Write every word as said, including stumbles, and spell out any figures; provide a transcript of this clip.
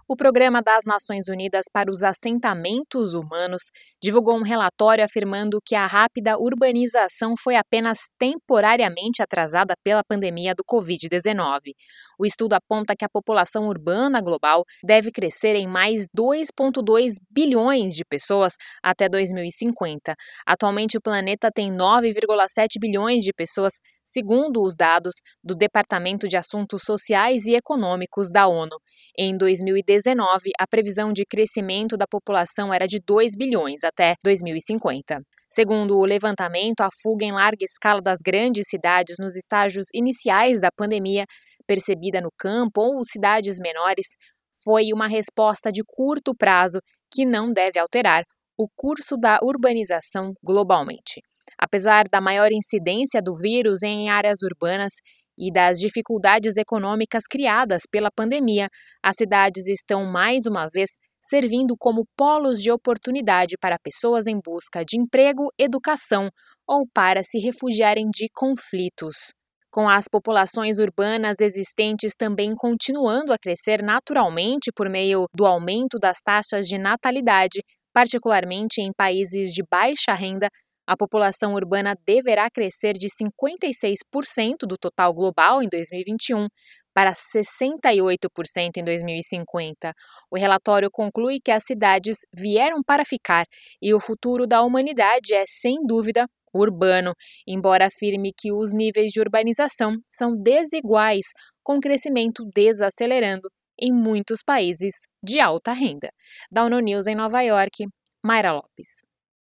O Programa das Nações Unidas para os Assentamentos Humanos divulgou um relatório afirmando que a rápida urbanização foi apenas temporariamente atrasada pela pandemia do covid dezenove. O estudo aponta que a população urbana global deve crescer em mais dois vírgula dois bilhões de pessoas até dois mil e cinquenta. Atualmente, o planeta tem nove vírgula sete bilhões de pessoas, segundo os dados do Departamento de Assuntos Sociais e Econômicos da ONU. Em dois mil e dezenove, a previsão de crescimento da população era de dois bilhões até dois mil e cinquenta. Segundo o levantamento, a fuga em larga escala das grandes cidades nos estágios iniciais da pandemia, percebida no campo ou cidades menores, foi uma resposta de curto prazo que não deve alterar o curso da urbanização globalmente. Apesar da maior incidência do vírus em áreas urbanas e das dificuldades econômicas criadas pela pandemia, as cidades estão mais uma vez servindo como polos de oportunidade para pessoas em busca de emprego, educação ou para se refugiarem de conflitos. Com as populações urbanas existentes também continuando a crescer naturalmente por meio do aumento das taxas de natalidade, particularmente em países de baixa renda, a população urbana deverá crescer de cinquenta e seis por cento do total global em dois mil e vinte e um para sessenta e oito por cento em dois mil e cinquenta. O relatório conclui que as cidades vieram para ficar e o futuro da humanidade é, sem dúvida, urbano, embora afirme que os níveis de urbanização são desiguais, com crescimento desacelerando em muitos países de alta renda. Da ONU News em Nova York, Mayra Lopes.